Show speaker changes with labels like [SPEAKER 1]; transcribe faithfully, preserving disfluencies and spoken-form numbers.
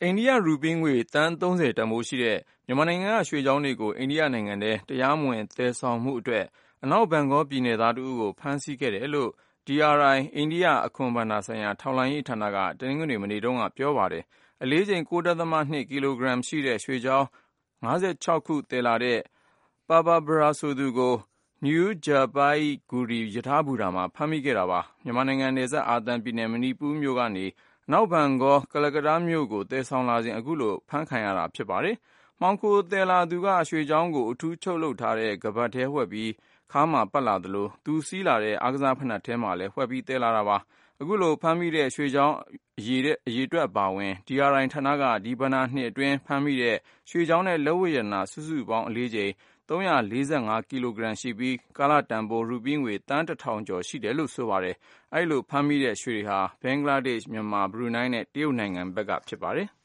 [SPEAKER 1] အိန္ဒိယရူပီးငွေသန်းသုံးဆယ်တန်ဖိုးရှိတဲ့မြန်မာနိုင်ငံကရွှေချောင်းတွေကိုအိန္ဒိယနိုင်ငံထဲတရားမဝင်သယ်ဆောင်မှုအတွက်အနောက်ဘန်ဂေါပြည်နယ်သားတဦးကိုဖမ်းဆီးခဲ့တယ်လို့ ဒီ အာ အိုင် အိန္ဒိယအခွန်ဘဏ္ဍာဆိုင်ရာထောက်လှမ်းရေးဌာနကတနင်္ဂနွေမနေ့တုန်းကပြောပါတယ်။ အလေးချိန် ၉ ဒသမ ၂ ကီလိုဂရမ်ရှိတဲ့ရွှေချောင်း ၅၆ ခုသယ်လာတဲ့ Papa Bra ဆိုသူကို နယူးဂျယ်ပိုင်ဂူရီ ရထားဘူတာမှာဖမ်းမိခဲ့တာပါ။ မြန်မာနိုင်ငံနယ်စပ် အာသံပြည်နယ် မဏိပူရမြို့ကနေ အနောက်ဘန်ဂေါ ကလကတ္တားမြို့ကိုသယ်ဆောင်လာစဉ်အခုလိုအဖမ်းခံရတာဖြစ်ပါတယ်။ မှောင်ခိုသယ်လာသူကရွှေချောင်းကိုအထူးချုပ်လုပ်ထားတဲ့ခါးပတ်ထဲဝှက်ပြီးခါးမှာပတ်လာသလို သူစီးလာတဲ့အားကစားဖိနပ်ထဲမှာလည်းဝှက်ပြီးသယ်လာတာပါ။ အခုလိုဖမ်းမိတဲ့ရွှေချောင်းအရေအတွက်အပါအဝင် ဒီ အာ အိုင် ဌာနက ဒီဘဏ္ဍာနှစ်အတွင်းဖမ်းမိတဲ့ရွှေချောင်းနဲ့လက်ဝတ်ရတနာစုစုပေါင်းအလေးချိန် ၃၄၅ ကီလိုဂရမ်ရှိပြီး ကာလတန်ဖိုးရူပီးငွေသန်းတထောင်ကျော်ရှိတယ်လို့ဆိုပါတယ်။ အဲဒီလိုဖမ်းမိတဲ့ရွှေတွေဟာ ဘင်္ဂလားဒေ့ရှ်၊ မြန်မာ၊ ဘရူနိုင်းနဲ့တရုတ်နိုင်ငံဘက်ကဖြစ်ပါတယ်။